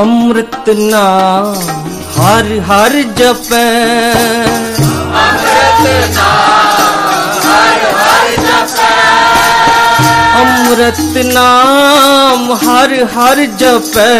अमृत नाम हर हर जपै, अमृत नाम हर हर जपै, अमृत नाम हर हर जपै,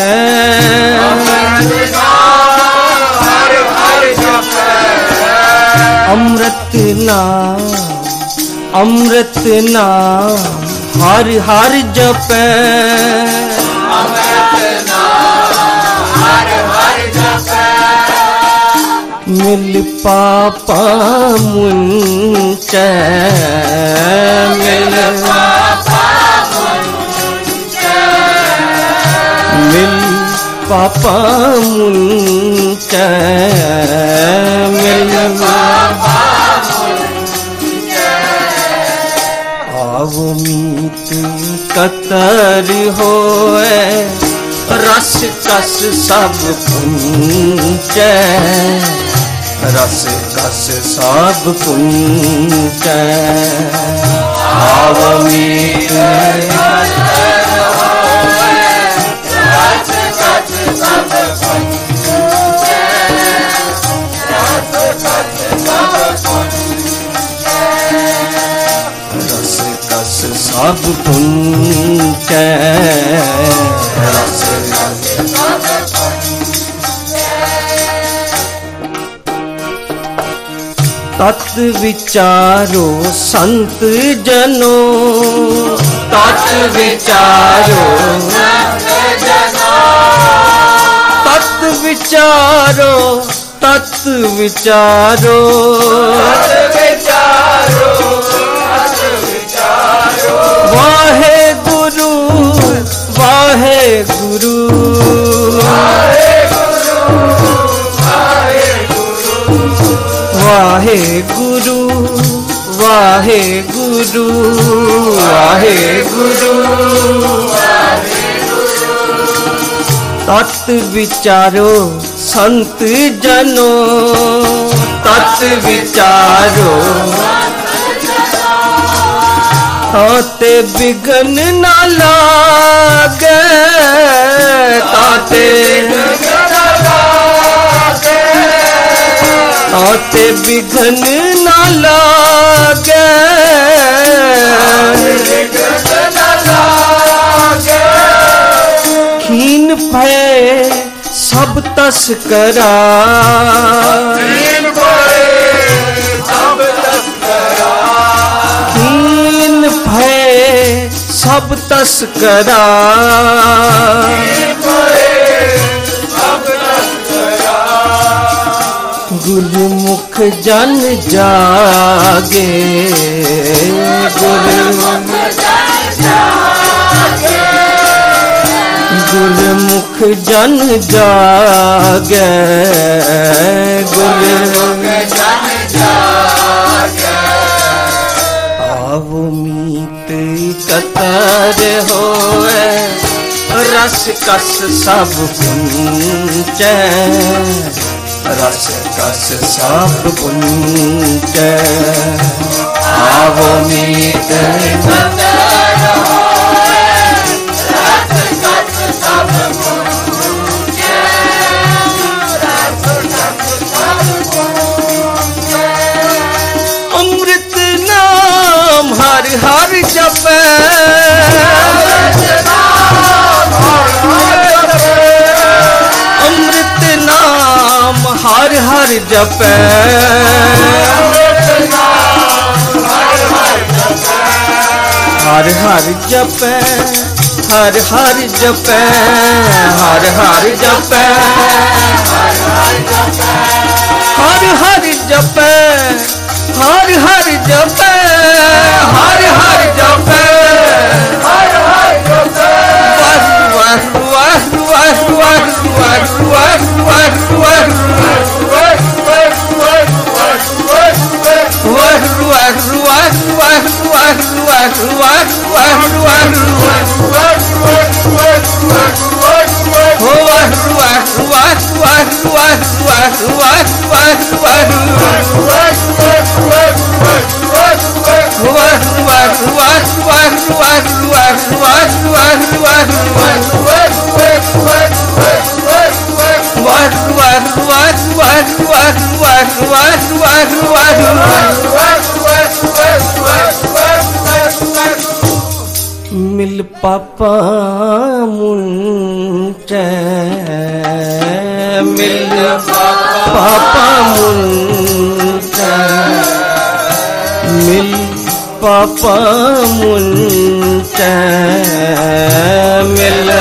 अमृत नाम हर हर जपै, अमृत नाम हर हर जपै, अमृत नाम हर हर जपै, मिल पापा मुंचै, मिल पापा मुंचै, मिल पापा मुंचै, मिल पापा मुंचै, आवो मीत कतर होए, रस कस सब पुंचै, रस कस सब पुंचै, आवो मीत रस कस सब पुंचै, रस कस सब पुंचै, रस कस सब पुंचै, रस कस सब पुंचै, तत् विचारो संत जनो, तत् विचारो संत जनो, तत् विचारो, तत् विचारो, सत विचारो, सत विचारो, वाहे गुरु, वाहे गुरु, वाहे गुरु, वाहे गुरु, वाहे गुरु, वाहे गुरु, वाहे गुरु, वाहे गुरु, तत् विचारो संत जनो, तत् विचारो ताते बिघन न लागे, ताते ताते बिघन न लागे, खीन भय सब तस करा, खीन भय सब तस करा, गुरुमुख जन जागे, गुरुमुख गुरुमुख जन जागे, गुरुमुख आवो मीत कतर होए, रस कस सब पुंचै, रस कस सब पुंचै, आवो मीत कतर होए, रस कस सब पुंचै, रस कस सब पुंचै, अमृत नाम हर हर जपै, अमृत नाम हर हर जपै, अमृत नाम हर हर जपै, हर हर जपै, हर हर जपै, हर हर जपै, हर हर जपै, हर हर जपै, हर हर जपै, हर हर जपै, वाहु वाहु वाहु वाहु वाहु वाहु वाहु वाहु मिल पापा मुंचे मिल पापा मुंचे मिल पापा मुंचे मिल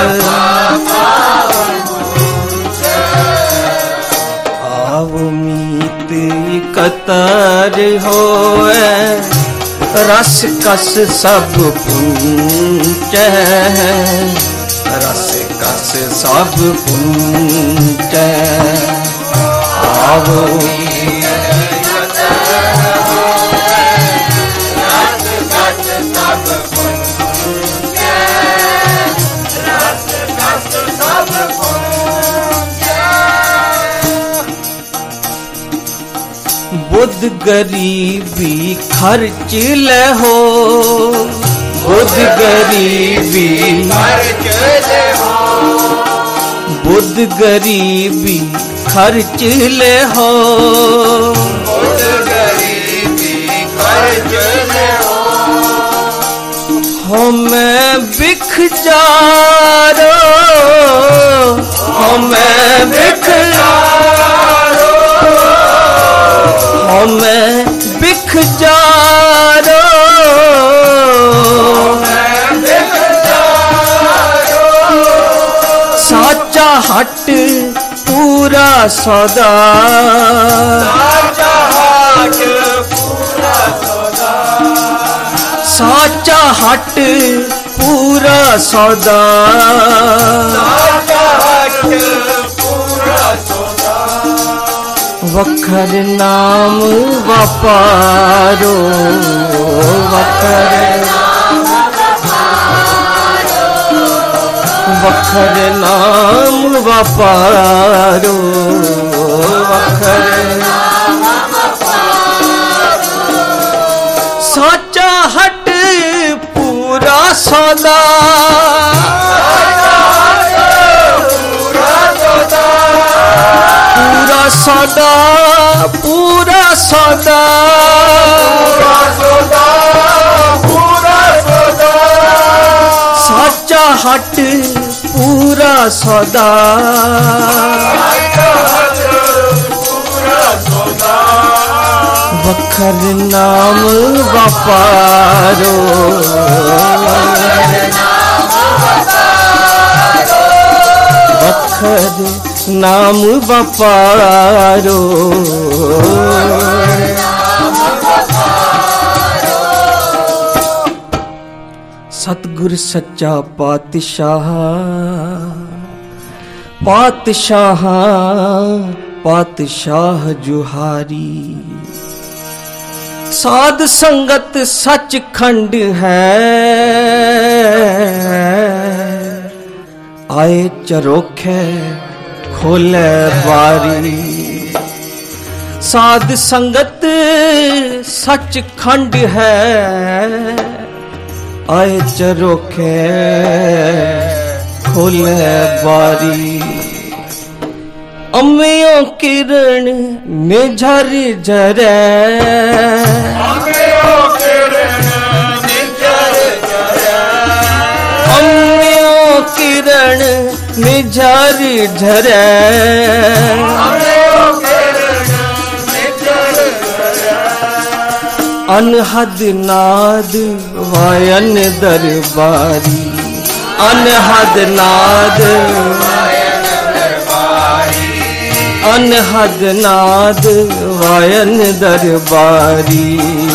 आव मीत कतर होए रस कस सब पुंचे रस कस सब पुंचे आवो बुध गरीबी खर्च ले हो बुध गरीबी खर्च ले हो बुध गरीबी खर्च ले हो बुध गरीबी खर्च ले हो मैं बिख जारो मैं बिख जारो मैं बिख जारो साचा हट पूरा सौदा साचा हट पूरा सौदा साचा हट पूरा सौदा साचा हट पूरा सौदा वखर नाम वपारो वखर वखर नाम वपारो वखर साचा हट पूरा सौदा पूरा सौदा पूरा सौदा पूरा सौदा साचा हट पूरा सौदा वखर नाम वपारो वखर नाम वपारो सतगुर सच्चा पातशाह पातशाह पातशाह जुहारी साध संगत सचखंड है आए चरोखे खोले बारी साध संगत सचखंड है आए चरोखे खोले बारी अम्मियों किरण में झर झरे अम्मियों किरण में झर झरे अनहद नाद वायन दरबारी अनहद नाद अनहद नाद वायन दरबारी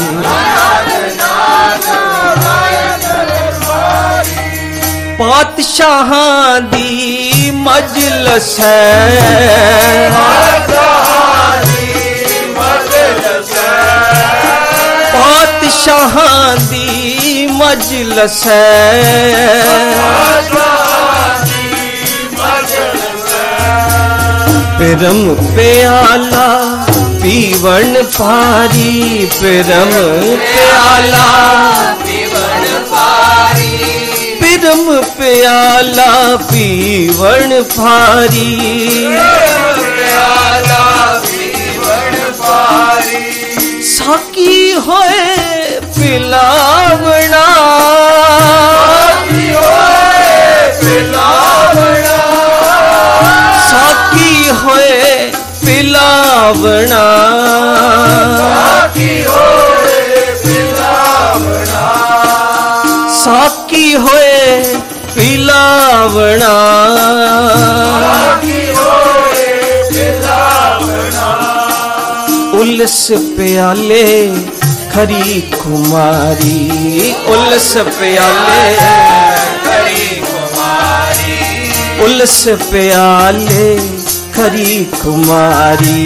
पातशाहां दी मजलिस है पातशाहां दी मजलिस है पिरम प्याला पीवन पारी पिरम प्याला पीवन पारी पिरम प्याला पीवन पारी प्याला होए पिलावना, साकी होए पिलावना, साकी होए पिलावना, साकी होए पिलावना, साकी होए पिलावना, साकी होए पिलावना, उल्स प्याले खरी कुमारी, उल्स प्याले खरी कुमारी, उल्स प्याले खरी कुमारी,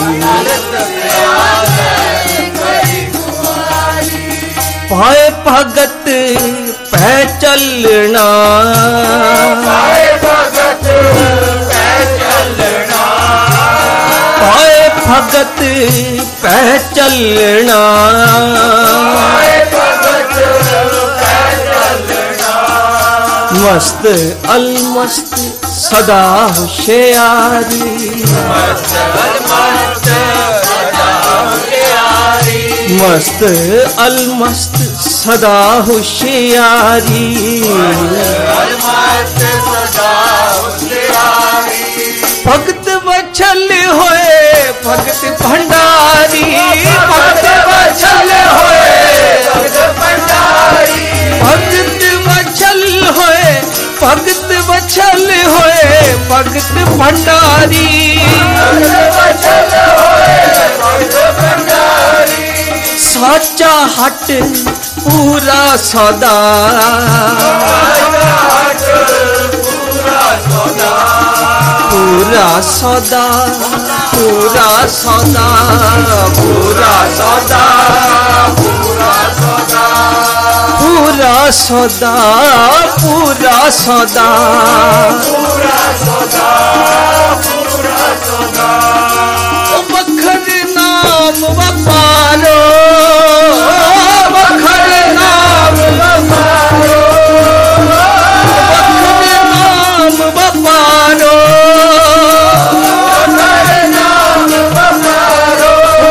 पाए भगत पै चलना, पाए भगत पै चलना, पाए भगत पै चलना, पाए भगत पै चलना, मस्त अलमस्त सदा होशियारी, मस्त अलमस्त सदा होशियारी, मस्त अलमस्त सदा होशियारी, अलमस्त सदा होशियारी, भगत वछल होए भगत भंडारी, भगत वछल होए भगत भंडारी, भगत वछल होए भगत वछल होए भगत भंडारी, वचन होए भगत भंडारी, साचा हट पूरा सदा, पूरा सदा, पूरा सदा, पूरा सदा, पूरा सदा, पूरा सदा, पूरा सदा, पूरा सदा, पूरा सदा, पूरा सदा, बखर नाम वपारो, बखर नाम वपारो, बखर नाम वपारो, बखर नाम वपारो,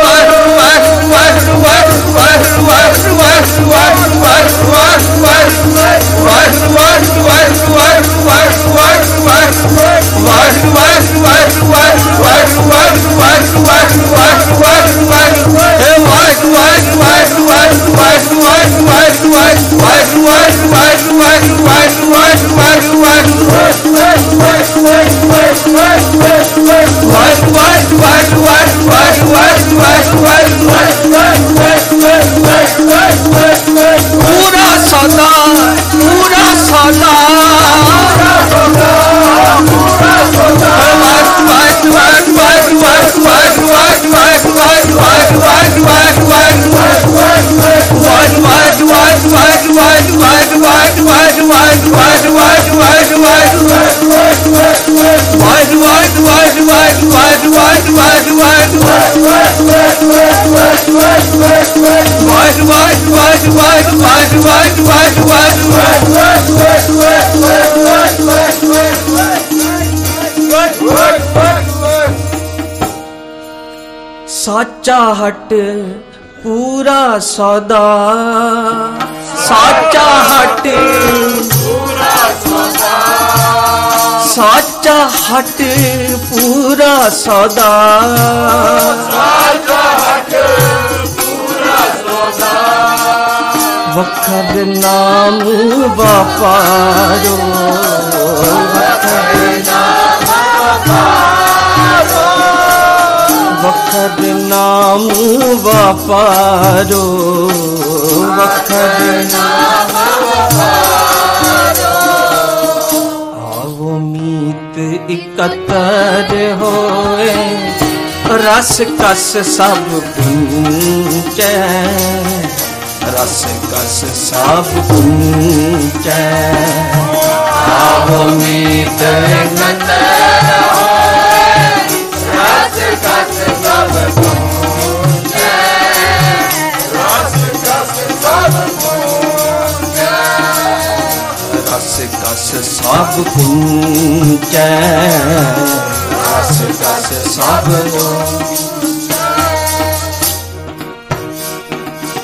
पूरा सदा, पूरा सदा, साचा हट पूरा सदा, साचा हट साचा हट पूरा सदा, वखर नाम वापारो, वखर नाम वापारो, वखर नाम आओ मीत इकतर होए, रस कस सब पूंचे, रस कस सब पूंचे, आओ मीत इकतर होए, रस कस सब पूंचे, रस कस सब पूंचे, रस कस सब पूंचे, रस कस सब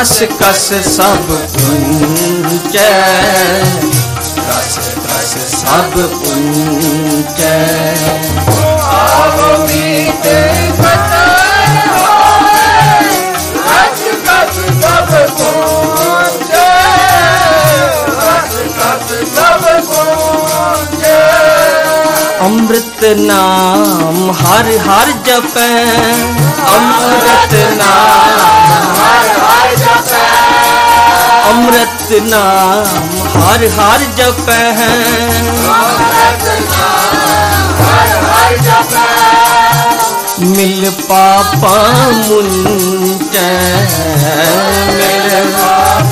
रस कस सब पुंचै, रस कस सब पुंचै। आवो मीत कतर होए, रस कस सब पुंचै, रस कस सब पुंचै। अमृत नाम हर हर जपै, अमृत नाम हर हर जपै, अमृत नाम हर हर जपै। अमृत नाम हर हर जपै। मिल पापा मुंचै, मिल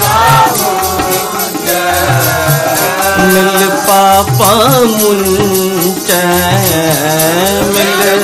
मिल पापा मुंचै, मिल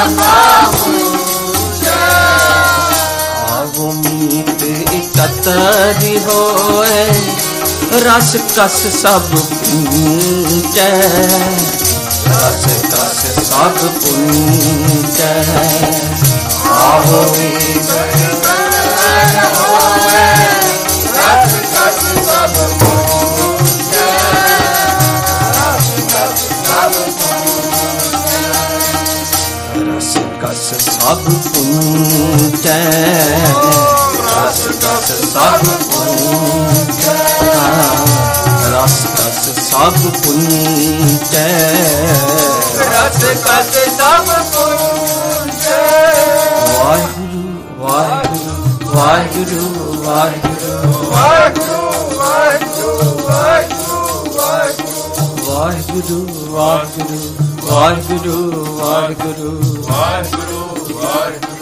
आवो मीत एकत्र होए, रस कस सब पुंचै, रस कस सब पुंचै। आवो मीत कतर होए, रस कस सब पुंचै, रस कस सब पुंचै। रस कस सब पुंचै, रस कस सब पुंचै, रस कस सब पुंचै। रस कस सब पुंचै। वाहिगुरु वाहिगुरु वाहिगुरु वाहिगुरु वाहिगुरु वाहिगुरु वाहिगुरु वाहिगुरु वाहिगुरु वाहिगुरु वाहिगुरु वाहिगुरु।